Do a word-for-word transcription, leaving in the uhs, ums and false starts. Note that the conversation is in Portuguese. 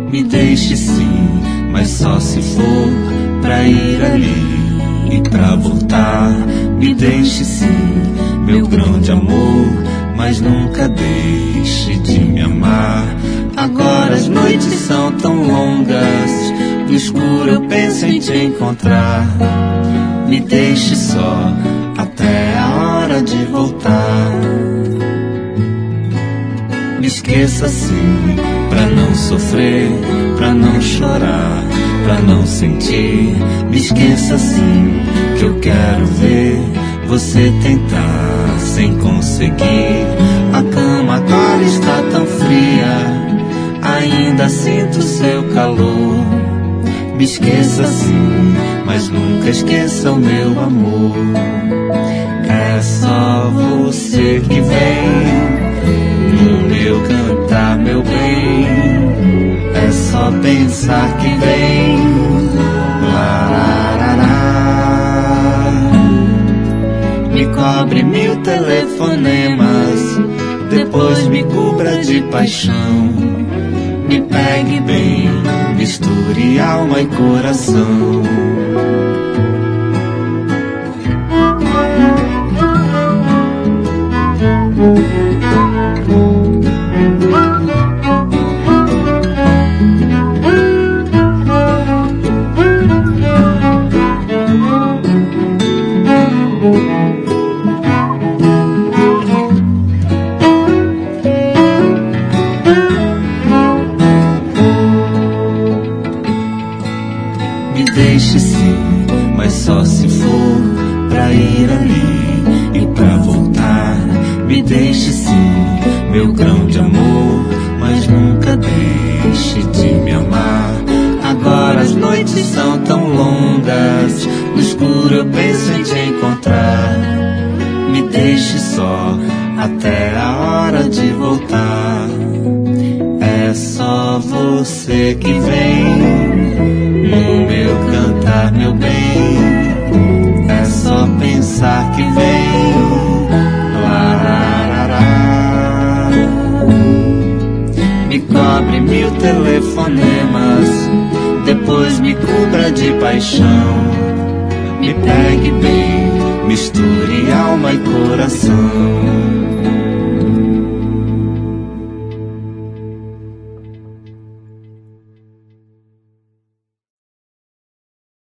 Me deixe sim, mas só se for pra ir ali e pra voltar. Me deixe sim, meu grande amor, mas nunca deixe de me amar. Agora as noites são tão longas, no escuro eu penso em te encontrar. Me deixe só até a hora de voltar. Me esqueça assim, pra não sofrer, pra não chorar, pra não sentir. Me esqueça assim, que eu quero ver você tentar sem conseguir. A cama agora está tão fria, ainda sinto seu calor. Me esqueça sim, mas nunca esqueça o meu amor. É só você que vem no meu cantar, meu bem. É só pensar que vem. Lararará. Me cobre mil telefonemas, depois me cubra de paixão. Me pegue bem, misture alma e coração. Me deixe sim, mas só se for pra ir ali e pra voltar. Me deixe sim, meu grande amor, mas nunca deixe de me amar. Agora as noites são tão longas, no escuro eu penso em te encontrar. Me deixe só até a hora de voltar. É só você que vem no meu cantar, meu bem. É só pensar que vem. Lararará. Me cobre mil telefonemas, depois me cubra de paixão. Me pegue bem, misture alma e coração.